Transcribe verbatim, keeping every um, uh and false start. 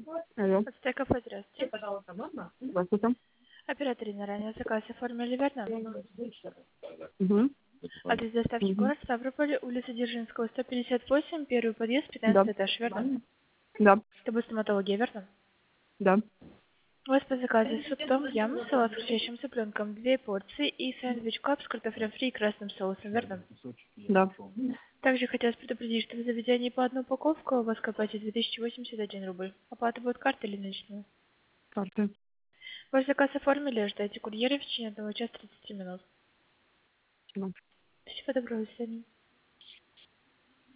Алло. Ацтеков, здравствуйте. Здравствуйте. Оператор ранее заказ оформили, верно? Угу. Адрес доставки Угу. город Ставрополь, улица Дзержинского, сто пятьдесят восемь, первый подъезд, Да. пятнадцатый этаж, верно? Да. Это будет стоматология, верно? Да. У вас по заказу суп том ям, салат с хрустящим цыпленком, две порции и сэндвич кап с картофелем фри и красным соусом, верно? Да. Также хотелось предупредить, что в заведении по одну упаковку у вас копаете две тысячи восемьдесят один рубль. Оплата будет картой или наличными? Карты. Ваш заказ оформили, ждайте курьера в течение одного часа тридцати минут. Спасибо. Спасибо, доброго, до свидания.